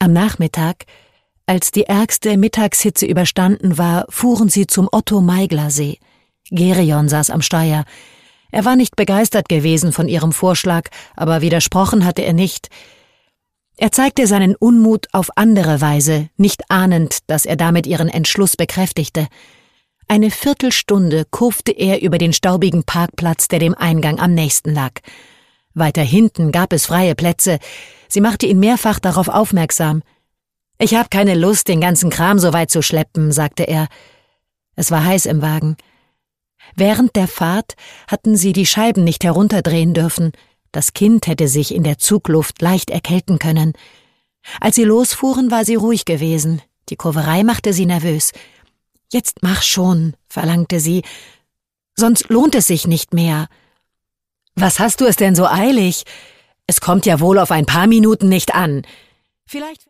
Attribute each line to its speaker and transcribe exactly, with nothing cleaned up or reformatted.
Speaker 1: Am Nachmittag, als die ärgste Mittagshitze überstanden war, fuhren sie zum Otto-Meigler-See. Gerion saß am Steuer. Er war nicht begeistert gewesen von ihrem Vorschlag, aber widersprochen hatte er nicht. Er zeigte seinen Unmut auf andere Weise, nicht ahnend, dass er damit ihren Entschluss bekräftigte. Eine Viertelstunde kurfte er über den staubigen Parkplatz, der dem Eingang am nächsten lag. Weiter hinten gab es freie Plätze. Sie machte ihn mehrfach darauf aufmerksam. »Ich habe keine Lust, den ganzen Kram so weit zu schleppen«, sagte er. Es war heiß im Wagen. Während der Fahrt hatten sie die Scheiben nicht herunterdrehen dürfen. Das Kind hätte sich in der Zugluft leicht erkälten können. Als sie losfuhren, war sie ruhig gewesen. Die Kurverei machte sie nervös. »Jetzt mach schon«, verlangte sie, »sonst lohnt es sich nicht mehr.« »Was hast du es denn so eilig? Es kommt ja wohl auf ein paar Minuten nicht an. Vielleicht